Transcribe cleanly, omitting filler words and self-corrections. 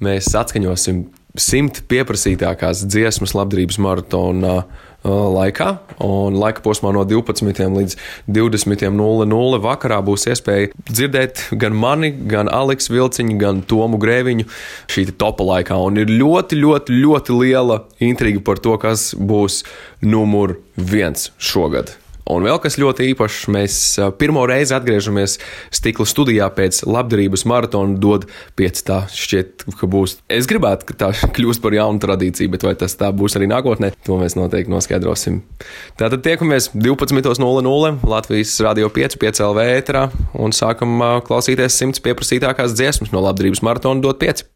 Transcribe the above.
mēs atskaņosim 100 pieprasītākās dziesmas labdarības maratona laikā, un laika posmā no 12 līdz 20:00 vakarā būs iespēja dzirdēt gan mani, gan Aleksu Vilciņu, gan Tomu Grēviņu šī topa laikā, un ir ļoti, ļoti, ļoti liela intriga par to, kas būs numur 1 šogad. Un vēl kas ļoti īpašs, mēs pirmo reizi atgriežamies Stikla studijā pēc labdarības maratona dod 5. Tā šķiet, ka būs. Es gribētu, ka tā kļūst par jaunu tradīciju, bet vai tas tā būs arī nākotnē, to mēs noteikti noskaidrosim. Tātad tiekamies 12:00 Latvijas Radio 5 LV ēterā un sākam klausīties 100 pieprasītākās dziesmas no labdarības maratona dod 5.